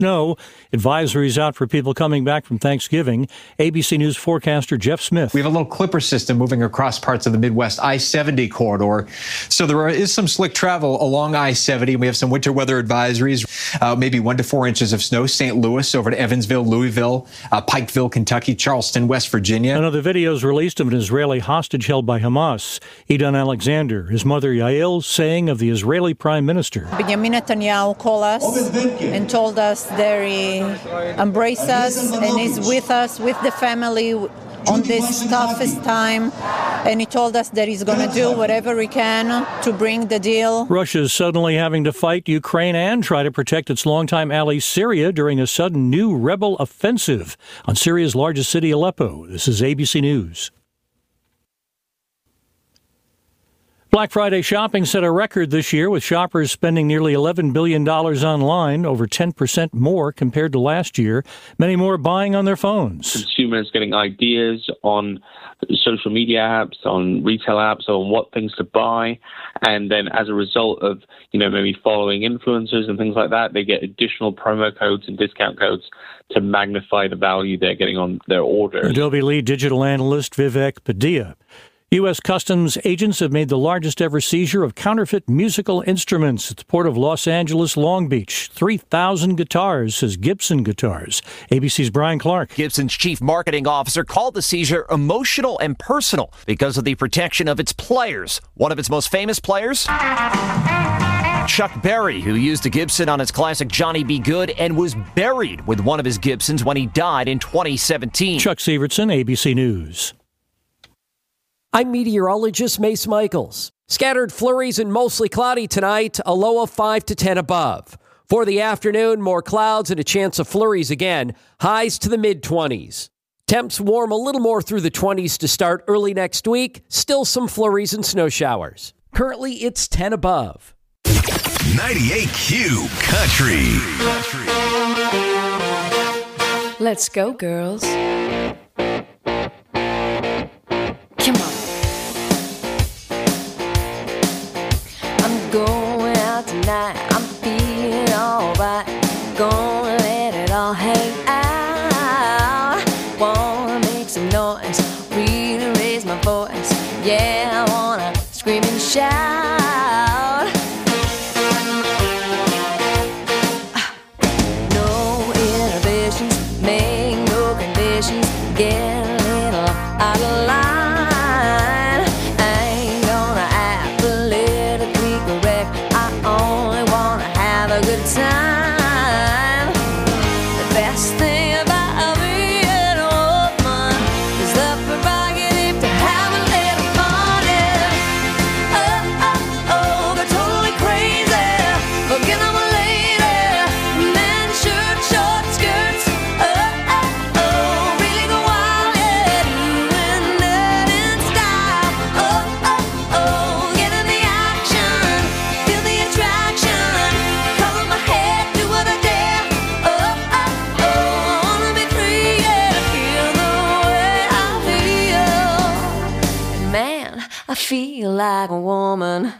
snow. Advisories out for people coming back from Thanksgiving. ABC News forecaster Jeff Smith. We have a little clipper system moving across parts of the Midwest I-70 corridor. So there is some slick travel along I-70. We have some winter weather advisories, maybe 1 to 4 inches of snow. St. Louis over to Evansville, Louisville, Pikeville, Kentucky, Charleston, West Virginia. Another video is released of an Israeli hostage held by Hamas. Idan Alexander, his mother Yael, saying of the Israeli prime minister. Benjamin Netanyahu called us and told us that he embraced us and is with us, with the family on this toughest time. And he told us that he's going to do whatever he can to bring the deal. Russia's suddenly having to fight Ukraine and try to protect its longtime ally Syria during a sudden new rebel offensive on Syria's largest city, Aleppo. This is ABC News. Black Friday shopping set a record this year, with shoppers spending nearly $11 billion online, over 10% more compared to last year. Many more buying on their phones. Consumers getting ideas on social media apps, on retail apps, on what things to buy. And then as a result of, maybe following influencers and things like that, they get additional promo codes and discount codes to magnify the value they're getting on their orders. Adobe lead digital analyst Vivek Padilla. U.S. Customs agents have made the largest ever seizure of counterfeit musical instruments at the port of Los Angeles, Long Beach. 3,000 guitars, says Gibson Guitars. ABC's Brian Clark. Gibson's chief marketing officer called the seizure emotional and personal because of the protection of its players. One of its most famous players? Chuck Berry, who used a Gibson on his classic Johnny B. Good and was buried with one of his Gibsons when he died in 2017. Chuck Sievertson, ABC News. I'm meteorologist Mace Michaels. Scattered flurries and mostly cloudy tonight, a low of 5 to 10 above. For the afternoon, more clouds and a chance of flurries again, highs to the mid-20s. Temps warm a little more through the 20s to start early next week, still some flurries and snow showers. Currently, it's 10 above. 98Q Country. Let's go, girls. Come on. I'm going out tonight. I'm feeling alright. Gonna let it all hang out. Wanna make some noise, really raise my voice. Yeah, I wanna scream and shout. No inhibitions, make no conditions. Get a little out of line. Time. The best thing about being a woman is the prerogative to have a little fun. Oh, go totally crazy. Forget I'm a lady. Men shirt, short skirts. Oh, really go wild, yeah. Doing that in style. Oh, get in the action. Feel the attraction. I feel like a woman.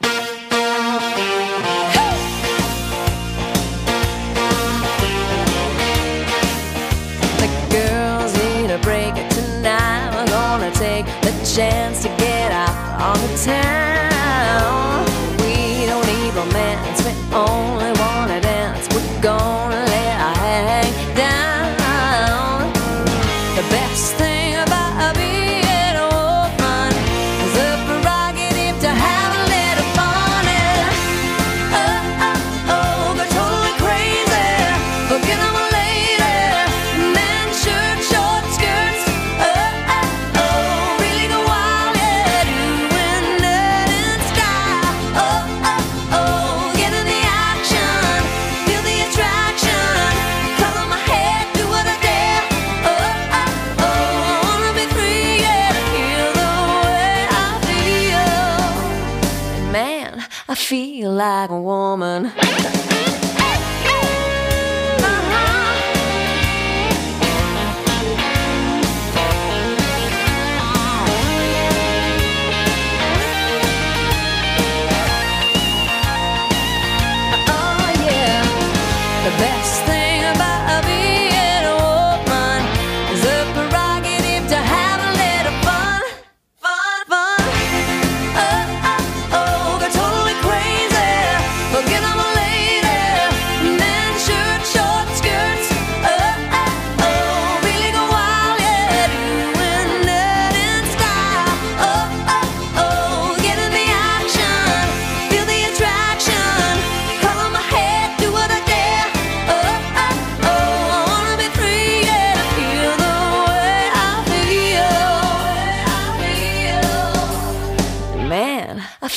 The girls need a break tonight. We're gonna take the chance to get out on the town. We don't need romance, we only wanna dance. We're gonna let our hair hang down. The best thing about being a woman is the prerogative to have a little fun. Oh, go totally crazy. Forget I'm a lady. Men shirt, short skirts. Oh, really go wild, yeah. Doing that in style. Oh, get in the action. Feel the attraction. Color my hair, do what I dare. I wanna be free, yeah, to feel the way I feel. And man, I feel like a woman. Oh yeah, the best thing about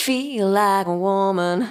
feel like a woman.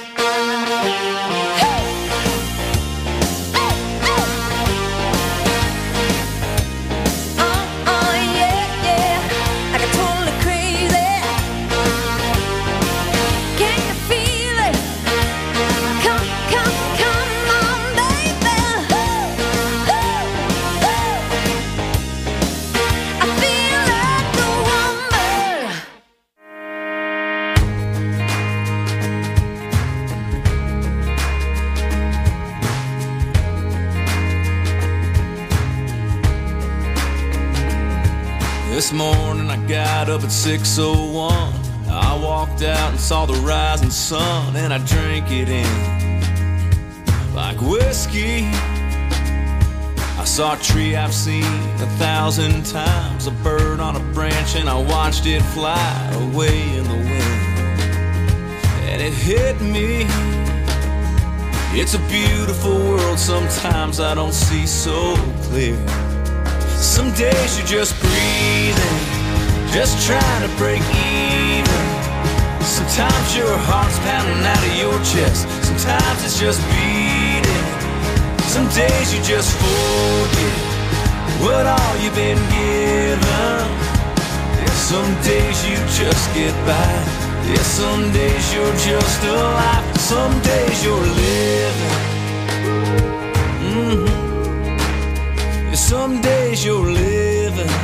This morning I got up at 6:01. I walked out and saw the rising sun, and I drank it in like whiskey. I saw a tree I've seen 1,000 times, a bird on a branch, and I watched it fly away in the wind. And it hit me, it's a beautiful world, sometimes I don't see so clear. Some days you're just breathing, just trying to break even. Sometimes your heart's pounding out of your chest, sometimes it's just beating. Some days you just forget what all you've been given. Yeah, some days you just get by. Yeah, some days you're just alive. Some days you're living. Some days you're living.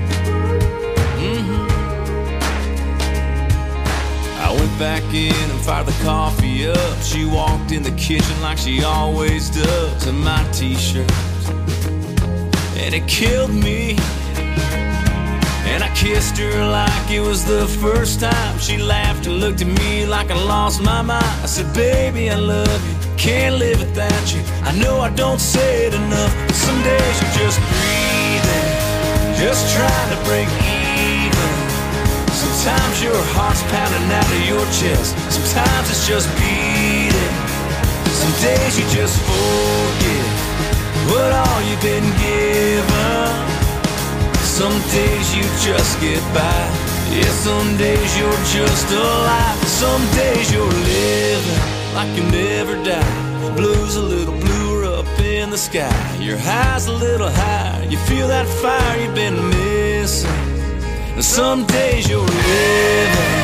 I went back in and fired the coffee up. She walked in the kitchen like she always does in my t-shirt, and it killed me. And I kissed her like it was the first time. She laughed and looked at me like I lost my mind. I said, baby, I love you, can't live without you. I know I don't say it enough, but some days you're just breathing, just trying to break even. Sometimes your heart's pounding out of your chest, sometimes it's just beating. Some days you just forget what all you've been given. Some days you just get by. Yeah, some days you're just alive. Some days you're living like you never die. Blue's a little bluer up in the sky. Your high's a little higher. You feel that fire you've been missing. And some days you're living.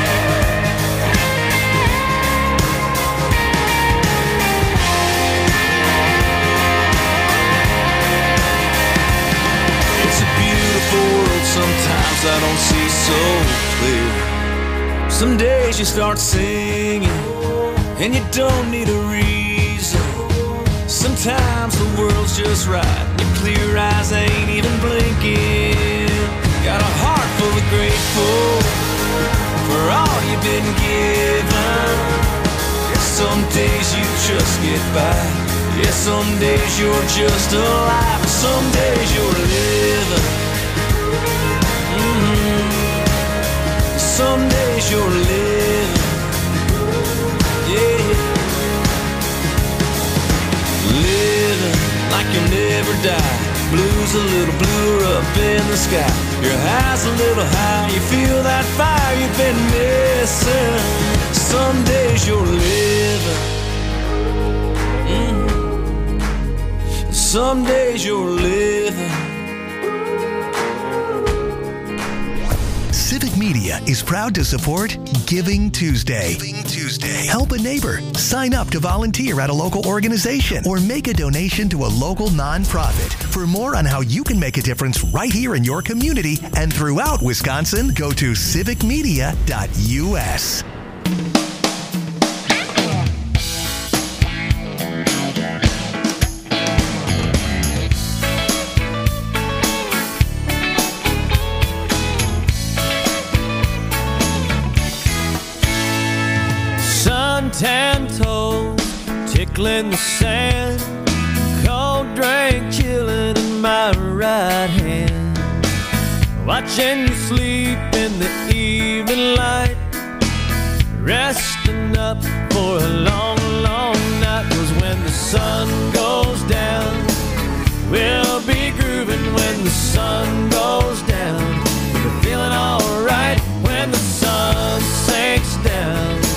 Sometimes I don't see so clear. Some days you start singing and you don't need a reason. Sometimes the world's just right, your clear eyes ain't even blinking. Got a heart full of grateful for all you've been given. Some days you just get by. Yeah, some days you're just alive. Some days you're living. Some days you're living, yeah. Living like you never die. Blue's a little bluer up in the sky. Your high's a little high. You feel that fire you've been missing. Some days you're living. Some days you're living. Civic Media is proud to support Giving Tuesday. Help a neighbor. Sign up to volunteer at a local organization or make a donation to a local nonprofit. For more on how you can make a difference right here in your community and throughout Wisconsin, go to civicmedia.us. Tan toes tickling the sand, cold drink chilling in my right hand, watching you sleep in the evening light, resting up for a long, long night. 'Cause when the sun goes down, we'll be grooving. When the sun goes down, we're feeling alright. When the sun sinks down,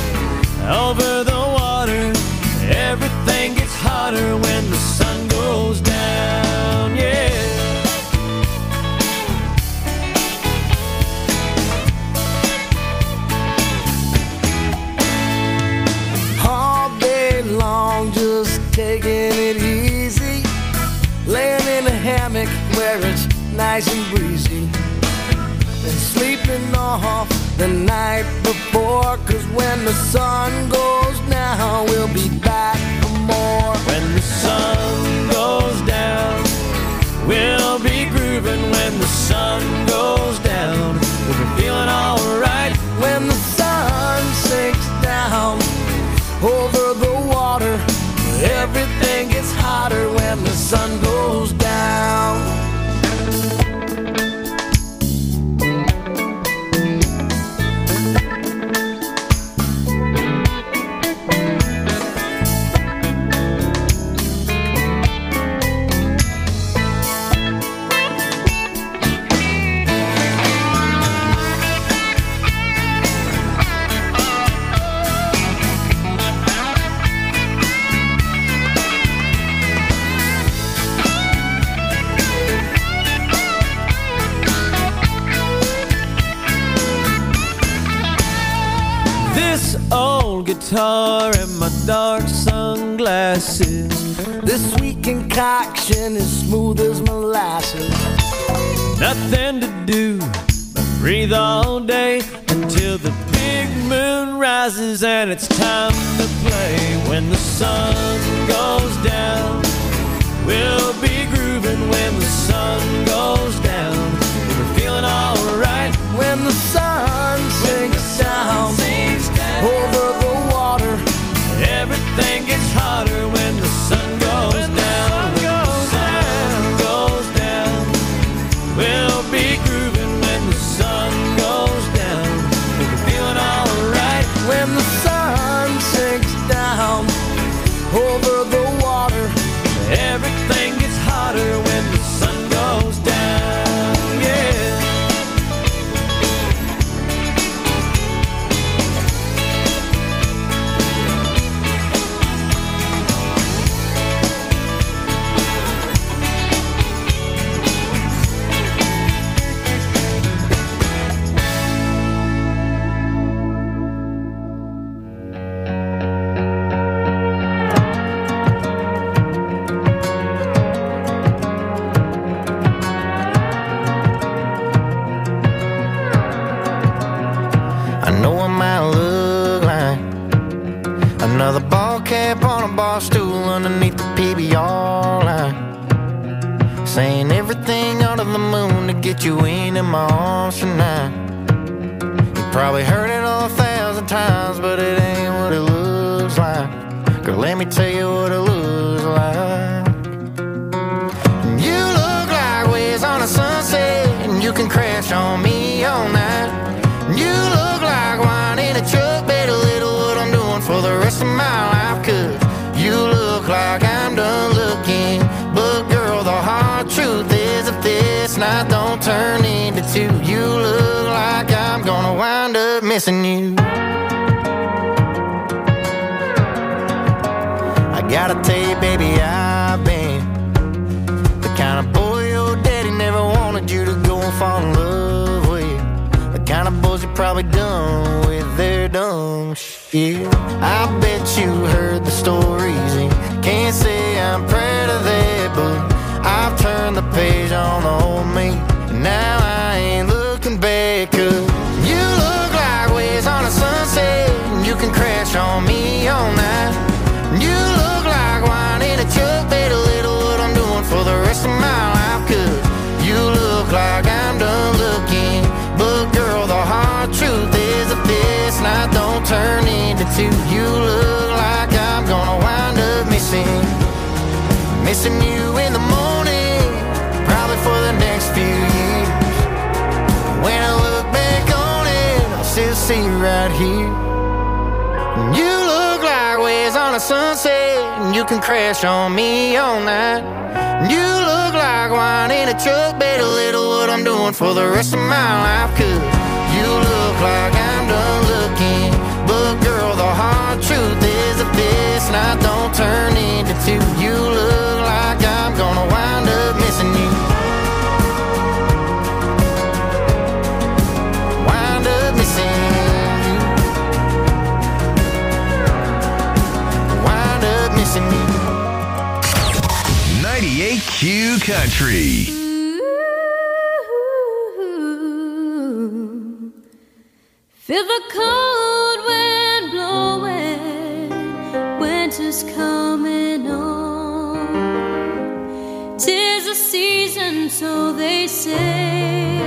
hammock where it's nice and breezy. Been sleeping off the night before, 'cause when the sun goes down, we'll be back for more. When the sun goes down, we'll be grooving. When the sun goes down, we'll be feeling alright. When the sun sinks down over the water, everything gets hotter when the sun goes down. Old guitar and my dark sunglasses. This sweet concoction is smooth as molasses. Nothing to do but breathe all day until the big moon rises and it's time to play. When the sun goes down, we'll be grooving. When the sun goes down, we're feeling alright. When the sun sinks down over the water, everything gets hotter when the sun goes down. When the sun goes down, we'll be grooving. When the sun goes down, we'll be feeling alright. When the sun sinks down over the water, everything gets hotter when the sun goes down. Yeah. Another ball cap on a bar stool underneath the PBR line, saying everything under the moon to get you into my arms tonight. You probably heard it 1,000 times, but it ain't what it looks like. Girl, let me tell you what it looks like. You look like waves on a sunset, and you can crash on me all night. You look like wine in a truck, better little what I'm doing for the rest of my life. 'Cause you look like I'm done looking, but girl, the hard truth is if this night don't turn into two, you look like I'm gonna wind up missing you. I gotta tell you, baby, I've been the kind of boy your daddy never wanted you to go and fall in love with. The kind of boys you probably done with their dumb shit. I bet you heard the stories and can't say I'm proud of that, but I've turned the page on the old me, and now I ain't looking back. 'Cause you look like waves on a sunset, and you can crash on me all night. You look like wine in a truck, better little what I'm doing for the rest of my life. 'Cause you look like I'm done looking, but girl, the hard truth is if this night don't turn into two, you look like I'm gonna wind up missing you in the morning, probably for the next few years. When I look back on it, I'll still see you right here. You look like waves on a sunset, and you can crash on me all night. You look like wine in a truck, better little what I'm doing for the rest of my life. 'Cause you look like I'm done looking, but girl, the hard truth is if this night don't turn into two, you look like I'm gonna wind up missing you. Wind up missing you. Wind up missing you. 98 Q Country. Feel the cold wind blowing, winter's coming on. 'Tis a season, so they say.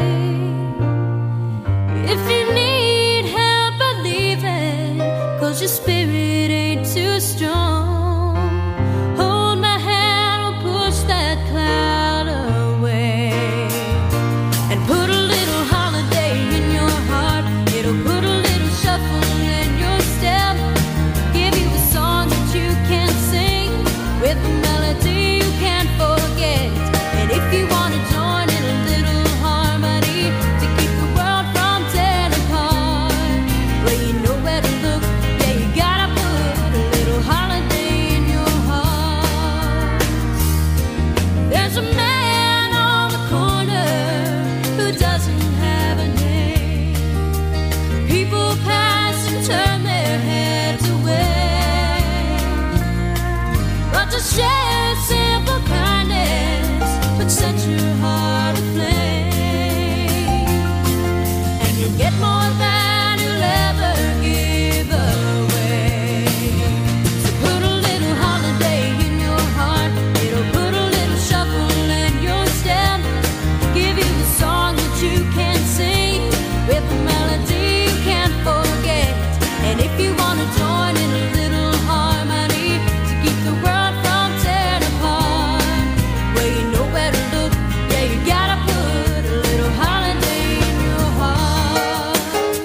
If you need help believing, 'cause your spirit ain't too strong, hold my hand, we'll push that cloud away. And put a little holiday in your heart. It'll put a little shuffle in your step. Give you a song that you can sing with a melody you can't forget. And if you want to join in a little harmony to keep the world from tearing apart, well, you know where to look. Yeah, you gotta put a little holiday in your heart. There's a man on the corner who doesn't have a name. People pass and turn their heads away. But to share simple kindness would set your heart aflame. And you'll get more than you'll ever give away. So put a little holiday in your heart. It'll put a little shuffle in your step. Give you a song that you can sing with a melody you can't forget. And if you want to join in a little harmony to keep the world from tearing apart, well, you know where to look. Yeah, you gotta put a little holiday in your heart.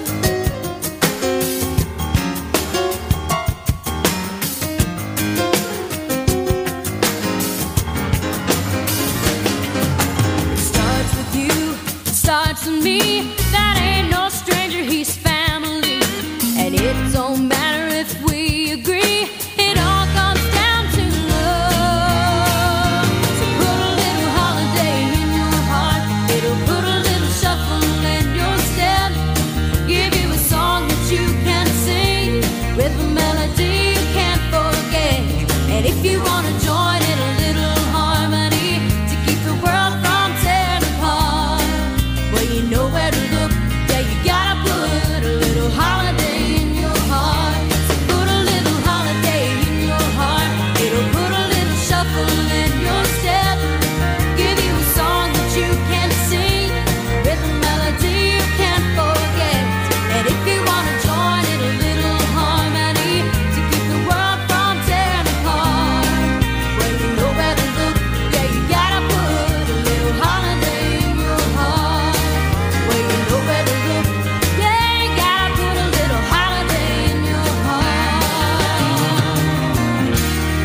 It starts with you, it starts with me. That ain't no stranger, he's family. And it don't matter if we agree, it all comes down to love. So put a little holiday in your heart. It'll put a little shuffle in your step. Give you a song that you can sing with a melody you can't forget. And if you want to join in a little harmony to keep the world from tearing apart, well, you know where to look. Yeah, you gotta put a little holiday in your heart. So put a little holiday in your heart. It'll put a little shuffle in your step. Give you a song that you can sing with a melody you can't forget. And if you want to join in a little harmony to keep the world from tearing apart, well, you know where to look. Yeah, you gotta put a little holiday in your heart. Well, you know where to look. Yeah, you gotta put a little holiday in your heart.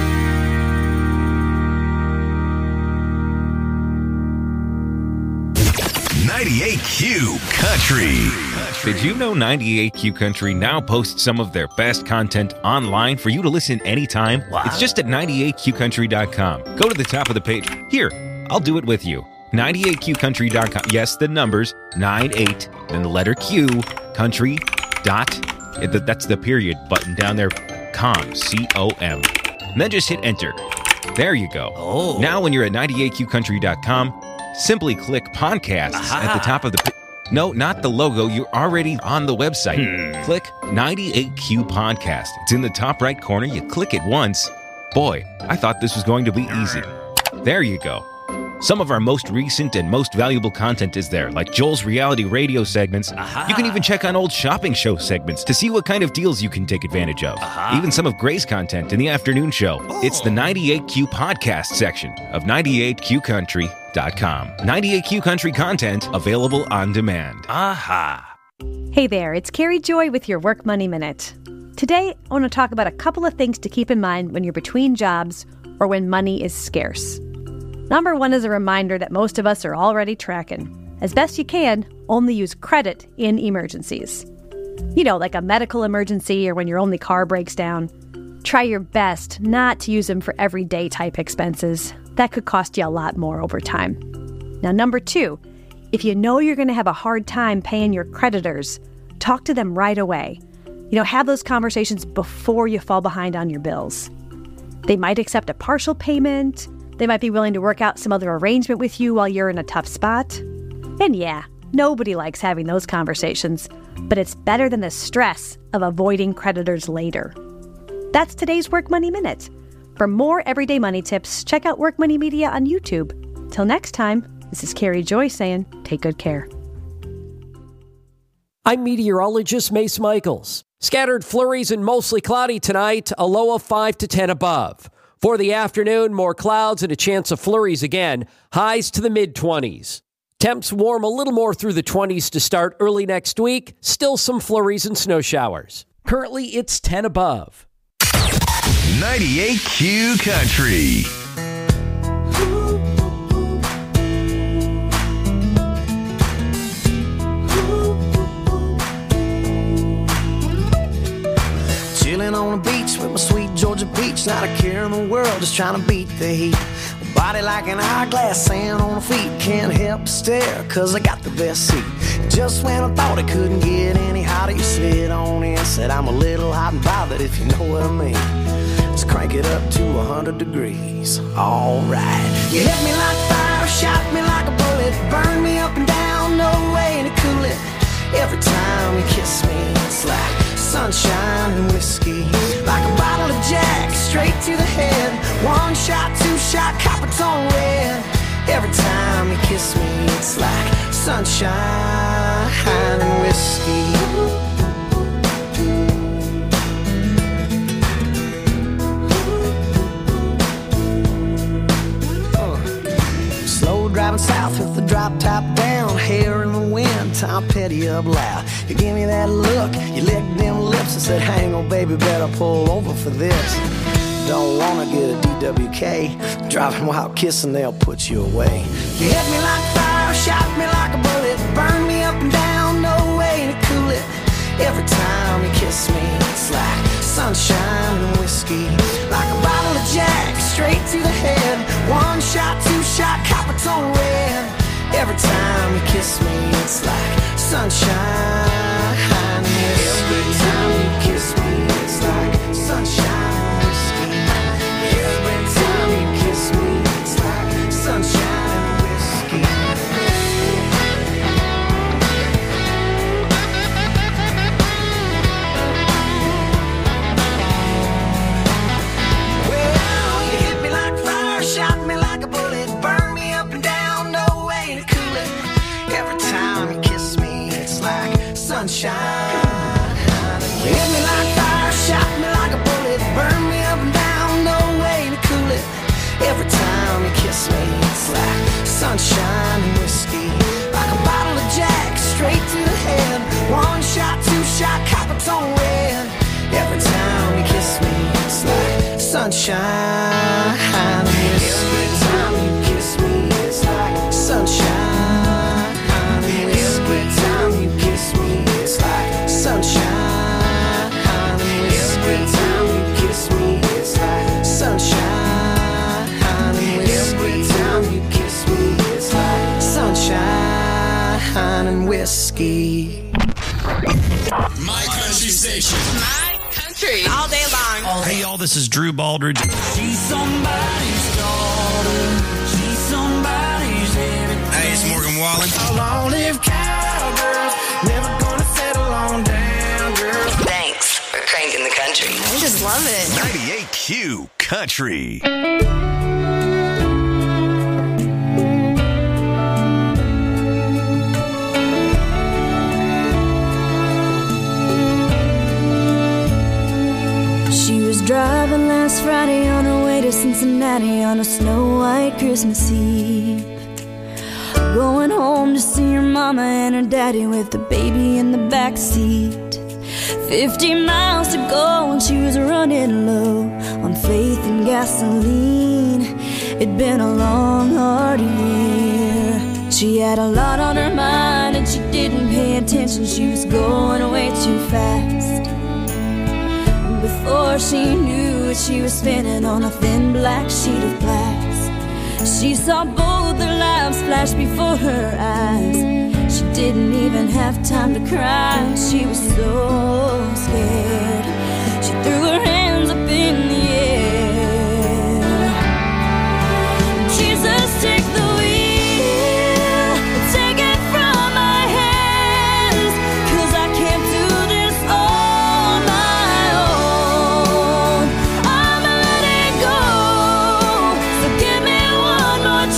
98Q Country. Did you know 98Q Country now posts some of their best content online for you to listen anytime? Wow. It's just at 98qcountry.com. Go to the top of the page. Here, I'll do it with you. 98qcountry.com. Yes, the numbers 98, then the letter Q, country, dot. That's the period button down there. Com, C-O-M. And then just hit enter. There you go. Oh. Now when you're at 98qcountry.com, simply click podcast at the top of the... No, not the logo. You're already on the website. Click 98Q Podcast. It's in the top right corner. You click it once. Boy, I thought this was going to be easy. There you go. Some of our most recent and most valuable content is there, like Joel's reality radio segments. You can even check on old shopping show segments to see what kind of deals you can take advantage of. Even some of Gray's content in the afternoon show. It's the 98Q Podcast section of 98qcountry.com. 98Q Country content available on demand. Hey there, it's Carrie Joy with your Work Money Minute. Today, I want to talk about a couple of things to keep in mind when you're between jobs or when money is scarce. Number one is a reminder that most of us are already tracking. As best you can, only use credit in emergencies. You know, like a medical emergency or when your only car breaks down. Try your best not to use them for everyday type expenses. That could cost you a lot more over time. Now, number two, if you know you're going to have a hard time paying your creditors, talk to them right away. Have those conversations before you fall behind on your bills. They might accept a partial payment. They might be willing to work out some other arrangement with you while you're in a tough spot. And yeah, nobody likes having those conversations, but it's better than the stress of avoiding creditors later. That's today's Work Money Minute. For more everyday money tips, check out Work Money Media on YouTube. Till next time, this is Carrie Joy saying, take good care. I'm meteorologist Mace Michaels. Scattered flurries and mostly cloudy tonight, a low of 5 to 10 above. For the afternoon, more clouds and a chance of flurries again, highs to the mid-20s. Temps warm a little more through the 20s to start early next week, still some flurries and snow showers. Currently, it's 10 above. 98Q Country. Chilling on the beach with my sweet Georgia peach, not a care in the world, just trying to beat the heat. Body like an hourglass, sand on the feet, can't help but stare, cause I got the best seat. Just when I thought it couldn't get any hotter, you slid on in, said I'm a little hot and bothered, if you know what I mean. Let's crank it up to 100 degrees, alright. You hit me like fire, shot me like a bullet, burn me up and down, no way to cool it. Every time you kiss me, it's like sunshine and whiskey, like a bottle of Jack, straight to the head. One shot, two shot, Coppertone red. Every time you kiss me, it's like sunshine and whiskey. Slow driving south with the drop top down, hair in the wind, Tom Petty up loud. You give me that look, you licked them lips and said, hang on baby, better pull over for this. Don't wanna get a DWK, driving while kissing, they'll put you away. You hit me like fire, shot me like a bullet, burn me up and down, no way to cool it. Every time you kiss me, it's like sunshine and whiskey, like a bottle of Jack, straight to the head. One shot, two shot, Coppertone red. Every time you kiss me, it's like sunshine and whiskey. Every time you kiss me, it's like sunshine and whiskey. Every time you kiss me, it's like sunshine and whiskey. Well, you hit me like fire, shot me like a bullet, burn me up and down, no way to cool it. Every time you kiss me, it's like sunshine. You hit me like fire, shot me like a bullet, burn me up and down, no way to cool it. Every time you kiss me, it's like sunshine and whiskey, like a bottle of Jack, straight to the head. One shot, two shot, Coppertone red. Every time you kiss me, it's like sunshine and whiskey. Every time you kiss me, it's like sunshine and whiskey. Every time you kiss me, it's like sunshine and whiskey. Every time you kiss me, it's like sunshine and whiskey. Every time you kiss me, it's like sunshine and whiskey. My country station. My country. All day long. Hey, y'all, this is Drew Baldridge. She's somebody's daughter. She's somebody's everything. Hey, it's Morgan Wallen. Long live cowgirls, never gonna settle on down, girls. Thanks for cranking the country. I just love it. 98Q Country. She was driving last Friday on her way to Cincinnati on a snow-white Christmas Eve. Going home to see her mama and her daddy with the baby in the back seat. 50 miles to go and she was running low on faith and gasoline. It'd been a long, hard year. She had a lot on her mind and she didn't pay attention. She was going way too fast. Before she knew it, she was spinning on a thin black sheet of glass. She saw both their lives flash before her eyes. She didn't even have time to cry. She was so scared. She threw her hands up in the air.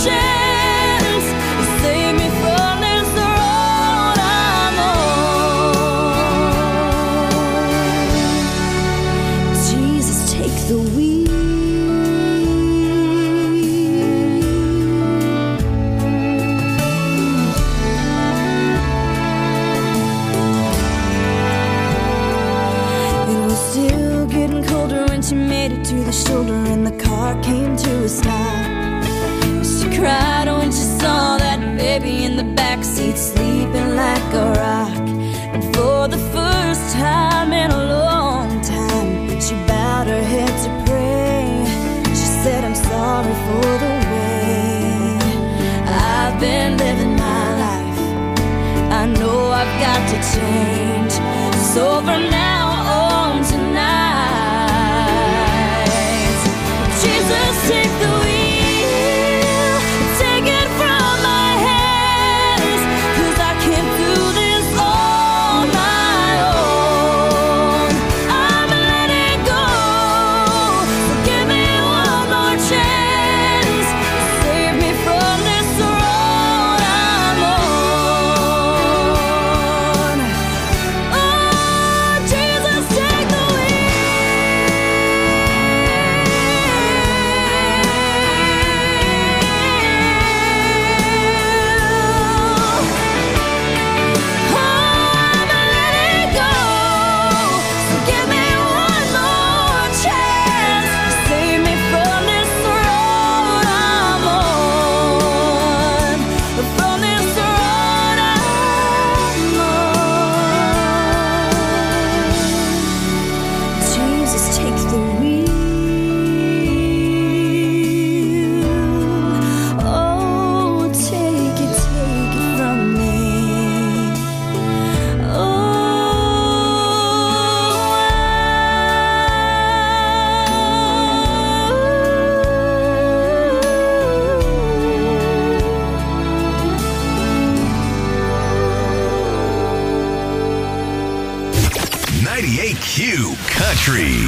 chance to save me from this road I'm on. Jesus, take the wheel. She made it to the shoulder and the car came to a stop. She cried when she saw that baby in the backseat sleeping like a rock. And for the first time in a long time, she bowed her head to pray. She said, I'm sorry for the way I've been living my life. I know I've got to change. So from now on tonight, Jesus, take the wheel, take it from my hands, 'cause I can't do this on my own. I'm letting go, so give me one more chance, save me from this road I'm on. Oh, Jesus, take the Q Country.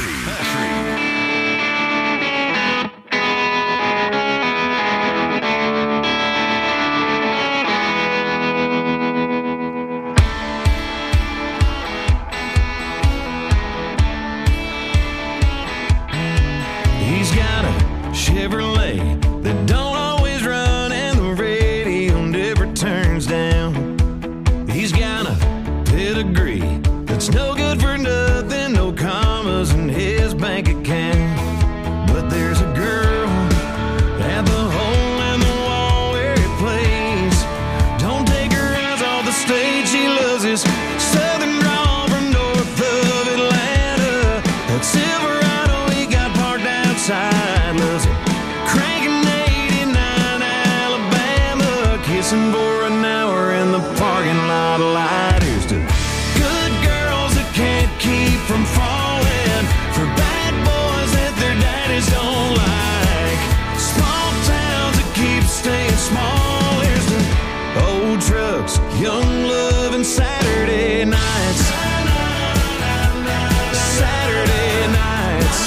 He's got a Chevrolet that don't always run and the radio never turns down. He's got a pedigree that's no good for nothing, no commas in his bank account. But there's a girl at the hole in the wall where he plays. Don't take her eyes off the stage, she loves his southern drawl from north of Atlanta. That Silverado he got parked outside, loves it cranking 89 Alabama, kissing for an hour in the parking lot of light. Here's to good girls that can't keep from falling, for bad boys that their daddies don't like, small towns that keep staying small. Here's to old trucks, young love, and Saturday nights. Saturday nights.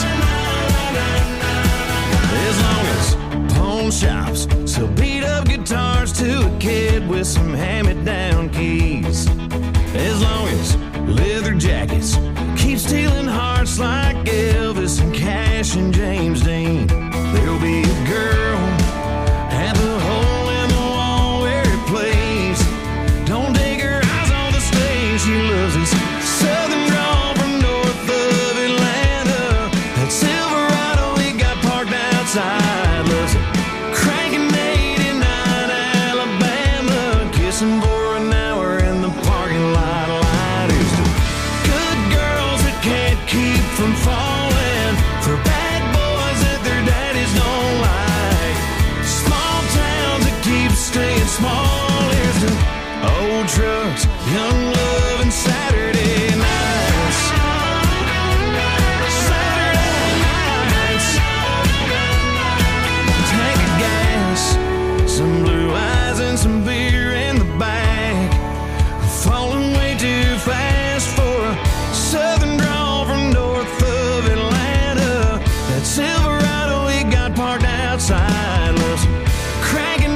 As long as pawn shops sell beat up guitars to a kid with some hand-me-down keys, as long as leather jackets keep stealing hearts like Elvis and Cash and James Dean, there'll be a girl at the hole in the wall where he plays. Don't take her eyes off the stage, she loves his southern drawl from north of Atlanta. That Silverado he got parked outside, loves it cranking 89 Alabama, kissing for an hour in the parking lot of light. Here's to good girls that can't keep from falling, for bad boys that their daddies don't like, small towns that keep staying small. Here's to old trucks, young love, and Saturday nights. Saturday nights. Tank of gas, some blue eyes and some beer in the back, falling way too fast for a southern drawl from north of Atlanta. That Silverado he got parked outside, loves cranking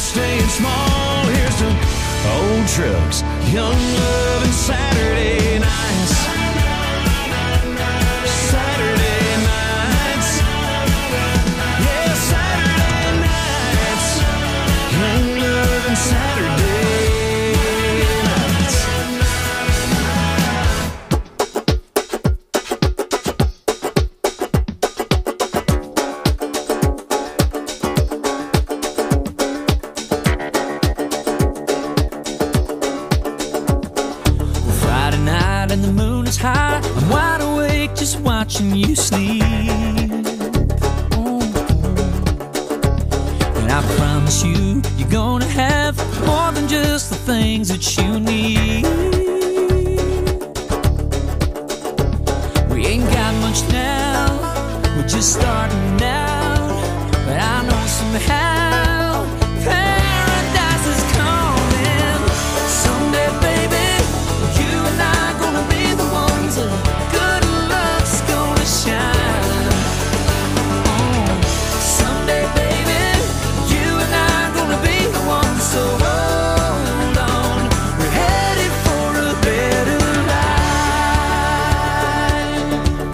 staying small. Here's to old trucks, young love, and Saturday nights. Saturday nights. Yeah, Saturday nights. Young love and Saturday nights. Friday night and the moon is high. I'm wide awake just watching you sleep. And I promise you, you're gonna have more than just the things that you need. We ain't got much now, we're just starting out. But I know somehow paradise is coming. Someday, baby, you and I gonna be the ones that good luck's gonna shine. Someday, baby, you and I gonna be the ones. So hold on, we're headed for a better life.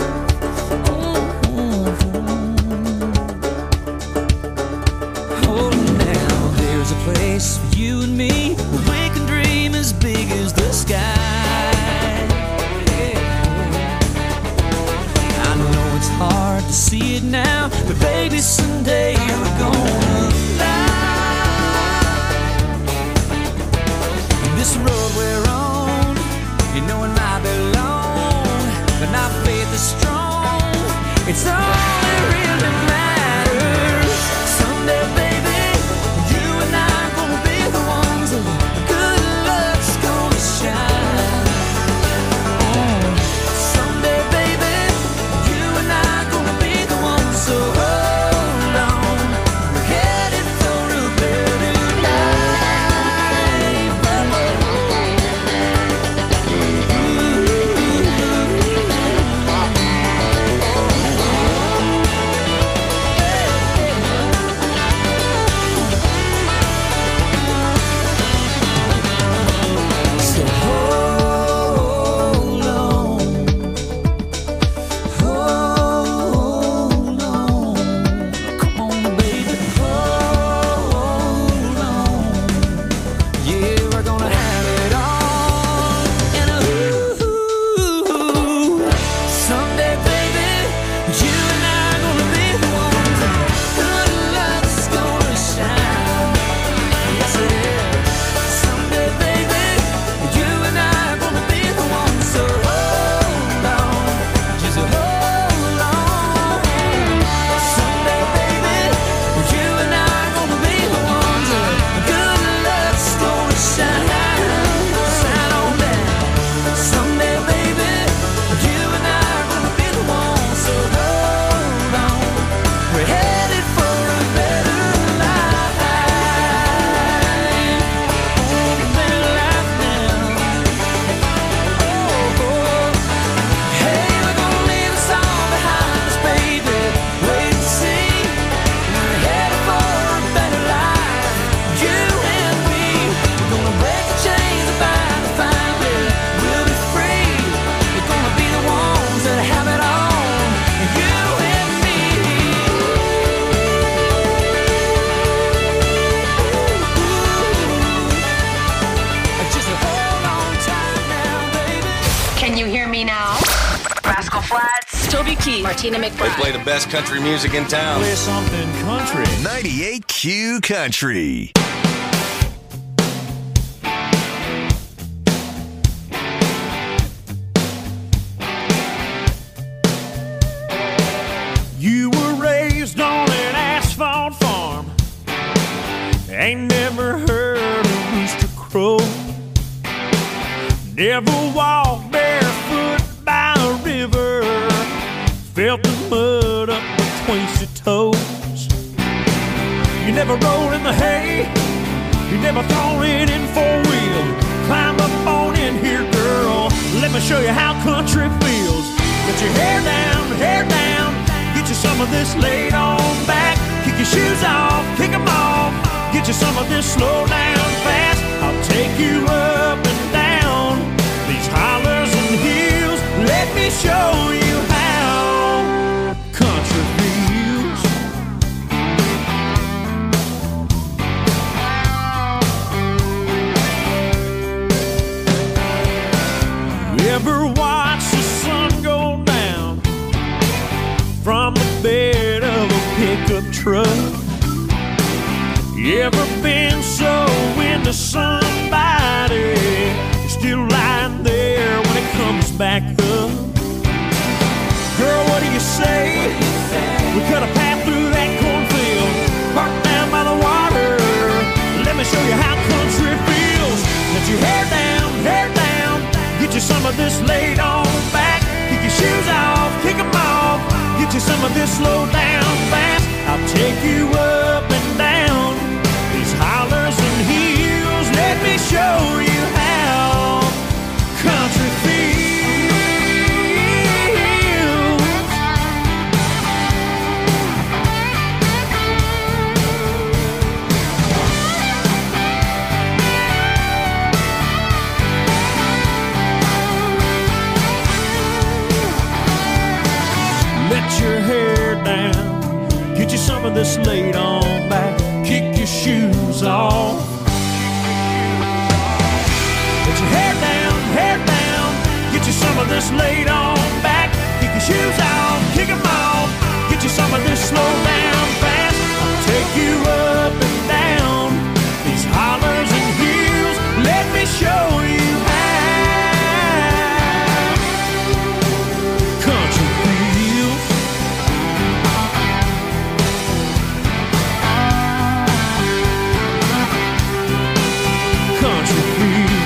Oh, now there's a place for you and me where we can dream as big as the sky. I know it's hard to see it now, but baby, someday we're gonna fly. This road we're on, you know it might be long, but our faith is strong. It's all that really matters. Someday, baby, you and I gonna be the ones that good luck's gonna shine. Someday, baby, you and I gonna be the ones. So hold on, we're headed for a better So hold on, hold on. Come on, baby, hold on. Yeah, we're gonna have it all. And someday, baby, you and I gonna be the ones. Good luck's gonna shine. Yes, it is. Someday, baby, you and I gonna be the ones. So hold on, just hold on. Someday, baby, you and I gonna be the ones. Good luck's gonna shine. Shine on down. Someday, baby, you and I gonna be the ones. So hold on, we're headed for a better life. Oh, a better life now. Hey, we're gonna leave us all behind us, baby. Wait and see. We're headed for a better life. You and me. We're gonna break the chains and bind the family. We'll be free. We're gonna be the ones that have it all. You and me. Just hold on tight now, baby. Can you hear me now? Rascal Flatts, Toby Keith, Martina They McBride. play the best country music in town. Play something country. 98Q Country. You were raised on an asphalt farm. Ain't never heard a rooster crow. Never walked barefoot by a river. Felt the mud up between your toes. You never rolled in the hay. You never thrown it in four-wheel. Climb up on in here, girl. Let me show you how country feels. Get your hair down, get you some of this laid on back. Kick your shoes off, kick them off. Get you some of this ever been so into somebody? You're still lying there when it comes back up. Girl, what do you say? We cut a path through that cornfield, parked down by the water. Let me show you how country feels. Let your hair down, get you some of this laid on back. Kick your shoes off, kick them off, get you some of this slow down fast. I'll take you up and down these hollers and hills. Let me show you how country feels. Let your hair down, get you some of this laid on back. Kick your shoes off. Let your hair down, get you some of this laid on back. Kick your shoes off, kick them off, get you some of this slow down fast. I'll take you up and down these hollers and hills. Let me show you how country feels. Country feels.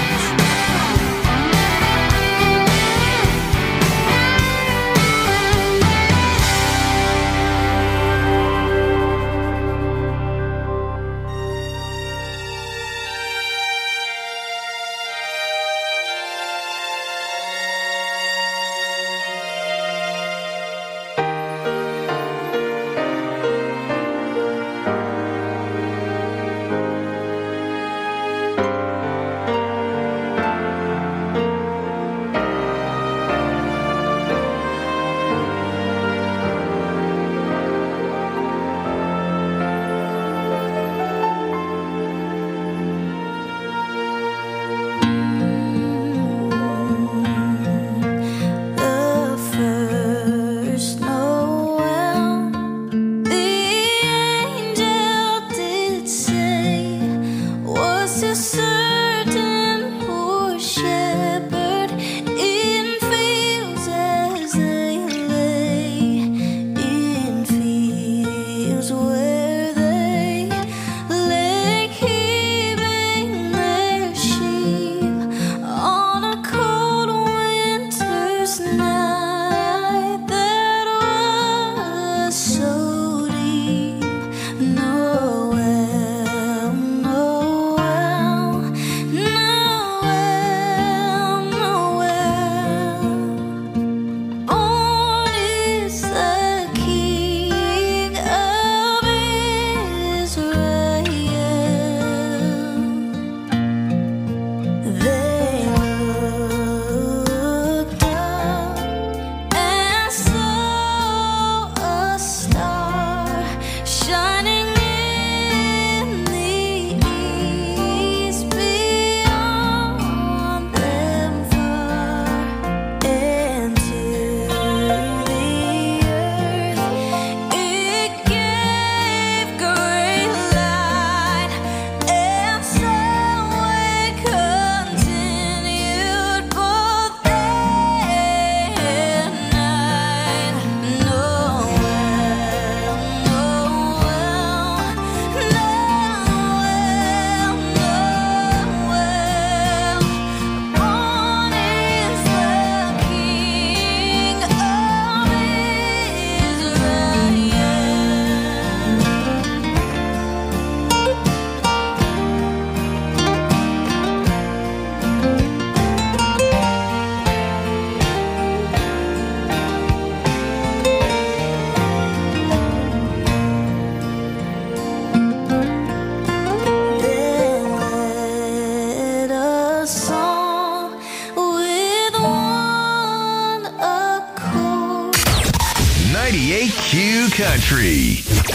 Country.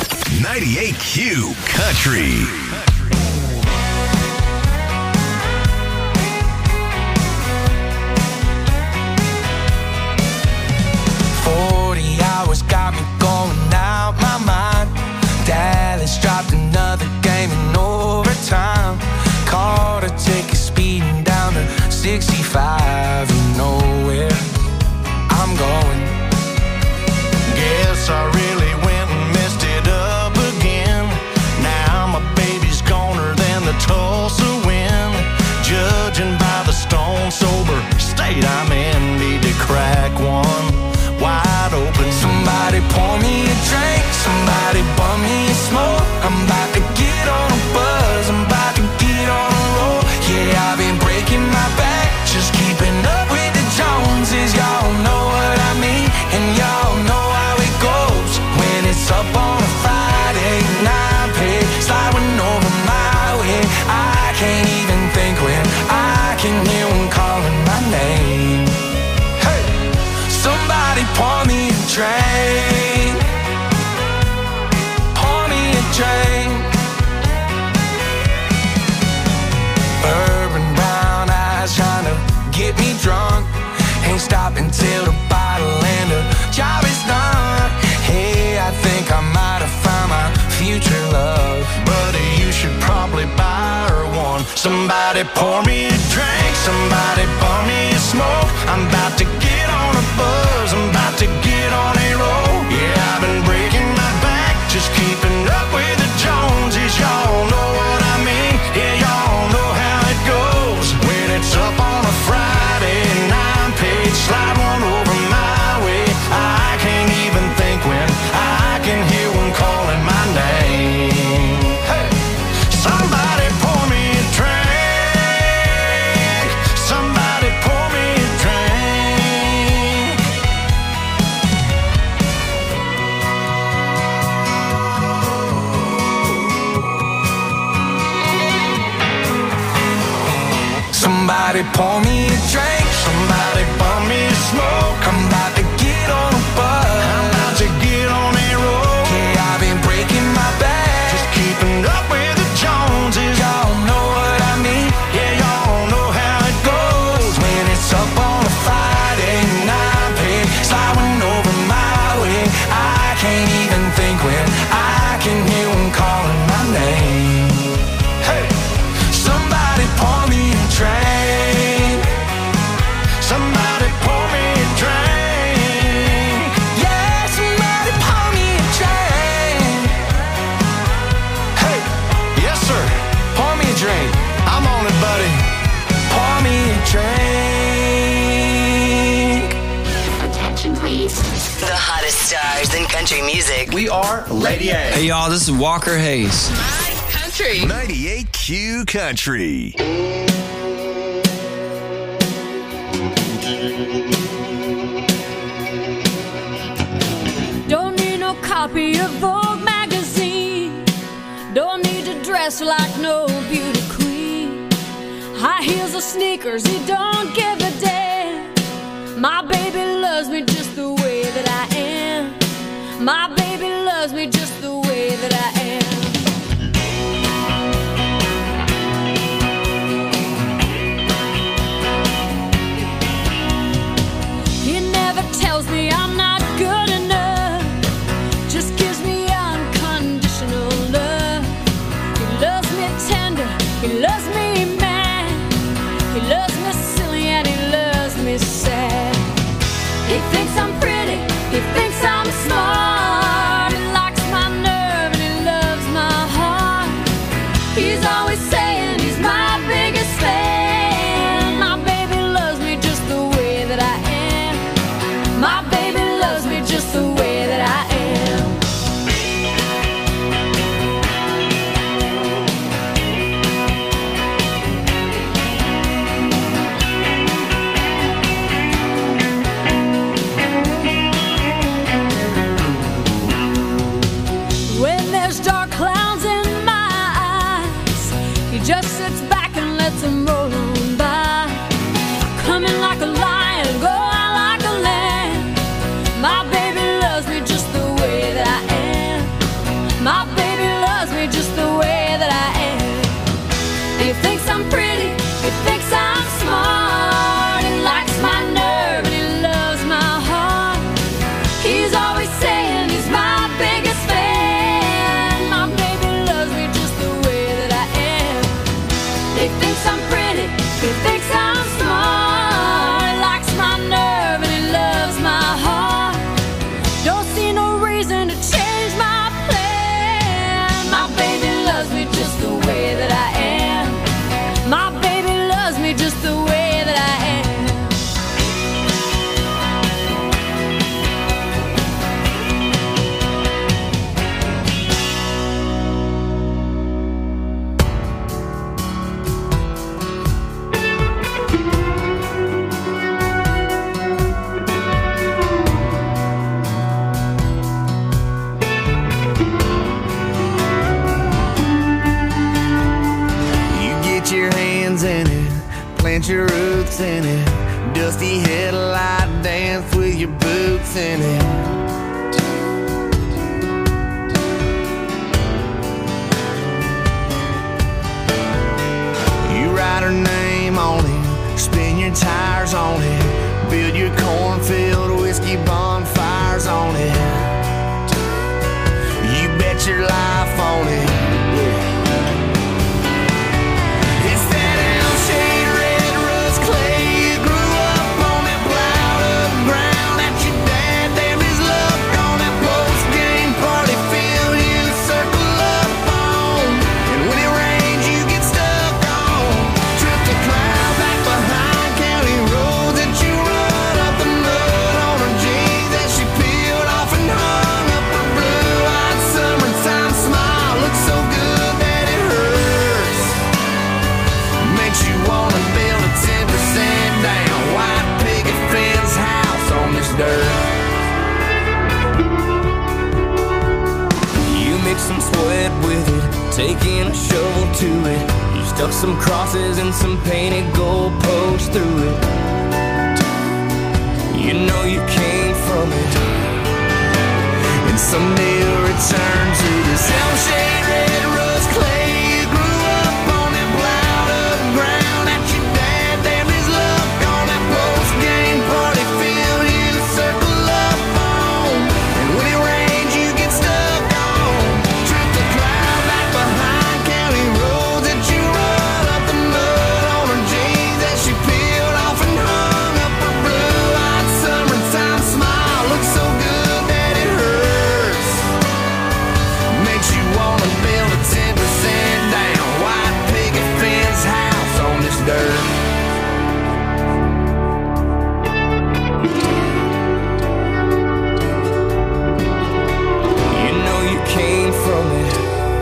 98Q Country. Got me going out my mind. Dallas dropped another game and no 65 and nowhere I'm going. Guess I really went and messed it up again. Now my baby's goner than the Tulsa wind. Judging by the stone sober state I'm in, need to crack one wide open. Somebody pour me a drink, somebody bum me a smoke. I'm about to get on a buzz, I'm about to get on a roll. Yeah, I've been breaking my back, just keeping up with the Joneses. Y'all know what I mean, and y'all know how it goes. When it's up on a Friday night, pay sliding over my way. I can't even think when I can hear one calling my name. Hey, somebody pour me a drink, pour me a drink. Urban brown eyes trying to get me drunk. Ain't stopping till the bottle and the job is done. Hey, I think I might have found my future love. Buddy, you should probably buy her one. Somebody pour me a drink, somebody pour me a smoke. I'm about to get on a buzz, I'm about to get on a roll. Yeah, I've been breaking my back, just keeping up with the Joneses. Y'all know what I mean, yeah, y'all know how it goes. When it's up on a Friday and I'm paid, slide one over my way. I can't even think when I can hear one calling my name. Hey, somebody pour me a drink, somebody pour me a drink. Somebody pour me a drink, somebody pour me a smoke. I'm about to get on a buzz, I'm about to get on a roll. Yeah, I've been breaking my back, just keeping up with the Joneses. Y'all know what I mean, yeah, y'all know how it goes. When it's up on a Friday night, paid sliding over my way. I can't even think when I can hear one calling my name. Hey, somebody pour me a drink, somebody pour me a drink. Yeah, somebody pour me a drink. Hey, yes sir, pour me a drink. I'm on it, buddy. Pour me a drink. Attention please. The hottest stars in country music. We are Lady A. Hey y'all, this is Walker Hayes. Country. 98Q Country. Don't need no copy of Vogue magazine. Don't need to dress like no beauty queen. High heels or sneakers, he don't give a damn. My baby loves me just the way that I am. My baby loves me just the way that I am. He never tells me I'm not good enough, just gives me unconditional love. He loves me tender, he loves me mad, he loves me silly and he loves me sad. He thinks I'm pretty, he thinks I'm smart, he likes my nerve and he loves my heart. He's always saying he's my biggest fan. My baby loves me just the way that I am. My baby loves me just the way that I am. When there's dark clouds in my eyes, he just sits back and lets them roll on by. Coming like a lion, going like a lamb. My baby loves me just the way that I am. My baby loves me just the way that I am. He thinks I'm pretty, he thinks I'm smart, he likes my nerve and he loves my heart. He's always saying he's my biggest fan. My baby loves me just the way that I am. He thinks I'm pretty, plant your roots in it. Dusty headlight dance with your boots in it. You write her name on it, spin your tires on it, build your cornfield whiskey bonfires on it. You bet your life on it. Yeah. It's that elm shade red rust clay. You grew up on that plowed up ground that your dad damned his luck on that post game party field you circle up on. And when it rains you get stuck on. Trip the plow back behind county roads that you run up the mud on her jeans that she peeled off and hung up her blue-eyed summertime smile. Looks so good that it hurts. Makes you wanna build a 10% down white picket fence house on this dirt. You mix some sweat with it, taking a shovel to it. You stuck some crosses and some painted goalposts through it. You know you came from it, and someday you'll return to this elm shade red rust clay. You grew up on that plowed up ground that your dad damned his luck on that post game party field you circle up on. And when it rains you get stuck on. Trip the cloud back behind county roads that you run up the mud on her jeans that she peeled off and hung up her blue-eyed summertime smile. Looks so good that it hurts. Makes you wanna build a 10% down white picket fence house on this dirt. You know you came from it,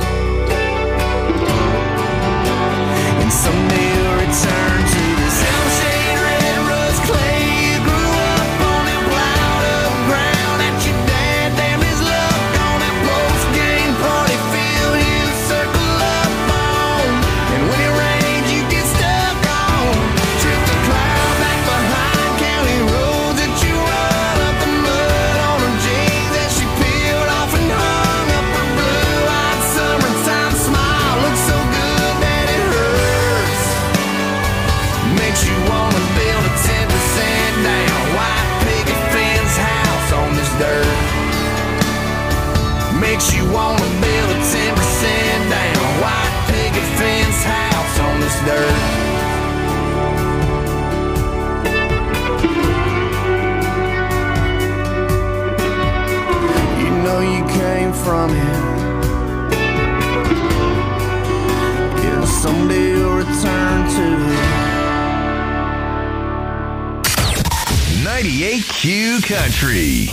and someday you'll return to this elm shade red rust clay. You grew up on that plowed up ground that your dad damned his luck on that post game party field you circle up on. And when it rains you get stuck on. Trip the cloud back behind county roads that you run up the mud on her jeans that she peeled off and hung up her blue-eyed summertime smile. Looks so good that it hurts. Makes you wanna build a 10% down white picket fence house on this dirt. Makes you wanna build a 10% down white picket fence house on this dirt. You know you came from it, and someday you'll return to it. 98Q Country.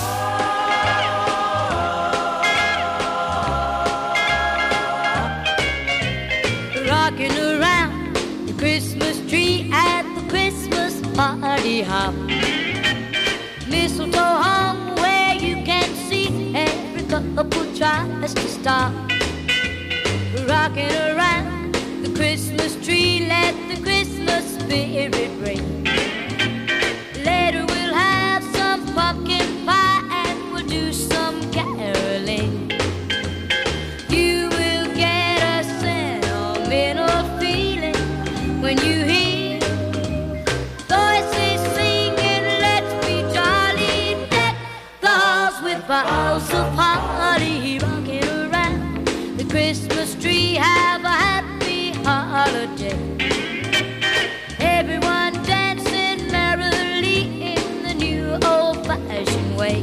Rocking around the Christmas tree at the Christmas party hop. Mistletoe hung where you can see every couple tries to stop. Rocking around the Christmas tree, let the Christmas spirit ring. Later we'll have some pumpkin pie and we'll do some caroling. You will get a sentimental feeling when you hear voices singing, let's be jolly, deck the halls with boughs of holly. Rocking around the Christmas tree, have a happy holiday. Everyone dancing merrily in the new old-fashioned way.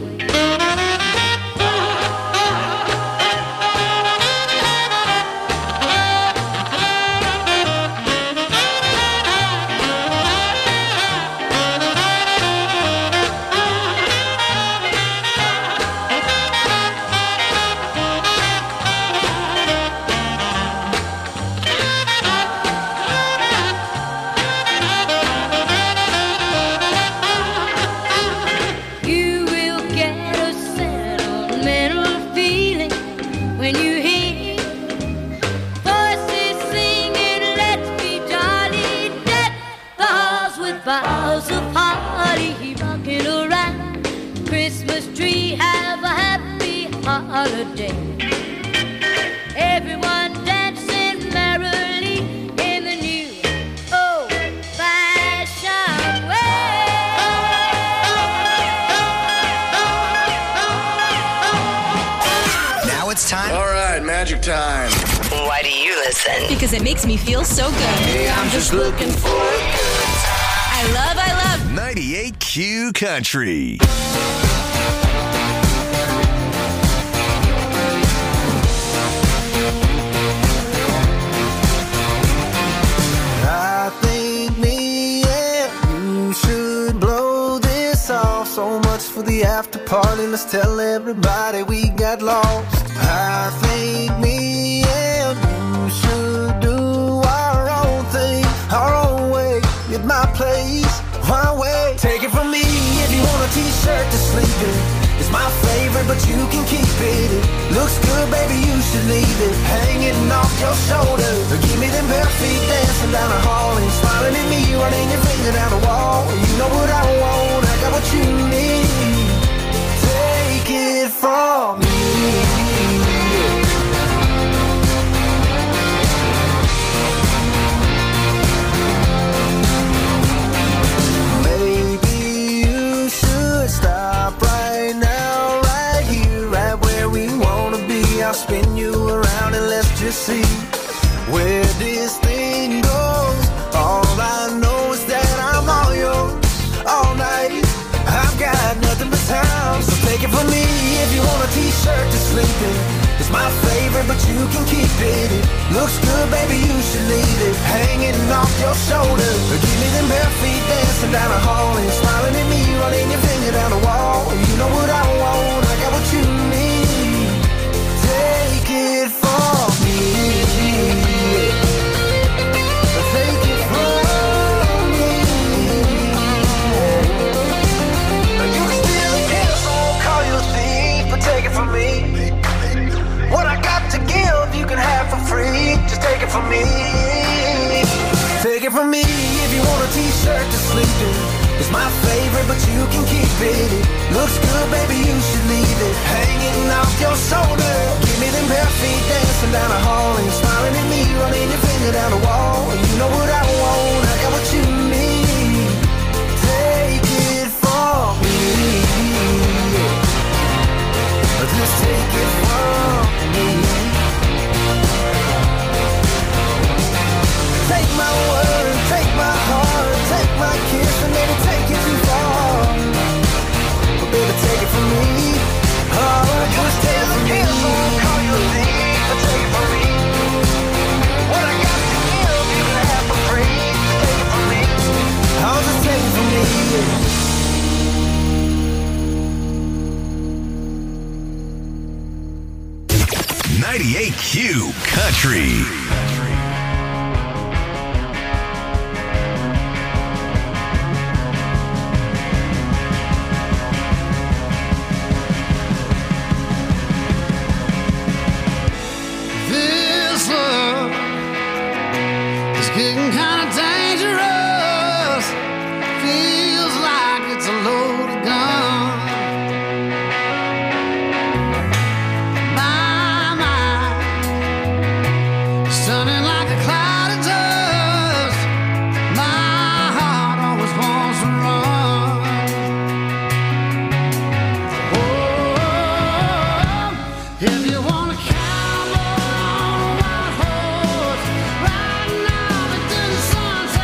holiday. Everyone dancing merrily in the new old-fashioned way. Now it's time. All right, magic time. Why do you listen? Because it makes me feel so good. Hey, I'm just looking for a good time. I love 98Q Country. I think me and you should blow this off. So much for the after party, let's tell everybody we got lost. I think me and you should do our own thing, our own way, at my place, my way. Take it from me if you want a t-shirt to sleep in. It's my favorite, but you can keep it. It looks good, baby, you should leave it hanging off your shoulder. Give me them bare feet dancing down the hall and smiling at me, running your finger down the wall. You know what I want, I got what you need. Take it from me. Maybe you should stop right now, right here, right where we wanna be. I'll spin you around and let's just see where this thing goes. All I know is that I'm all yours all night. I've got nothing but time, so take it from me if you want a t-shirt to sleep in. It's my favorite, but you can keep it. It looks good, baby, you should leave it hanging off your shoulder. Give me them bare feet dancing down the hall and smiling at me, running your finger down the wall. You know what I want, I got what you need. Take it from me. Take it from me. You can still get us, so won't call you a thief, but take it from me. What I got to give, you can have for free. Just take it from me. Take it from me if you want a t-shirt to sleep in. It's my favorite, but you can keep it. It looks good, baby, you should leave it hanging off your shoulder. Give me them bare feet dancing down the hall and smiling at me, running your finger down the wall. You know what I want, I got what you need. Take it from me. Just take it from me. Take my word, take my heart, take my kiss and maybe take it too far. But baby, take it from me. Oh, just take it from me. I won't call you a thief, but take it from me. What I got to give, you can have for free. Just take it from me. Oh, just take it from me. 98Q Country. This love is getting kind of dangerous. Feels like it's a loaded gun. My mind is turning like a cloud of dust. My heart always wants to run. Oh, if you want to cowboy on a white horse, riding out into the sunset.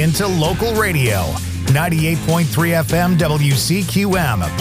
into local radio. 98.3 FM WCQM.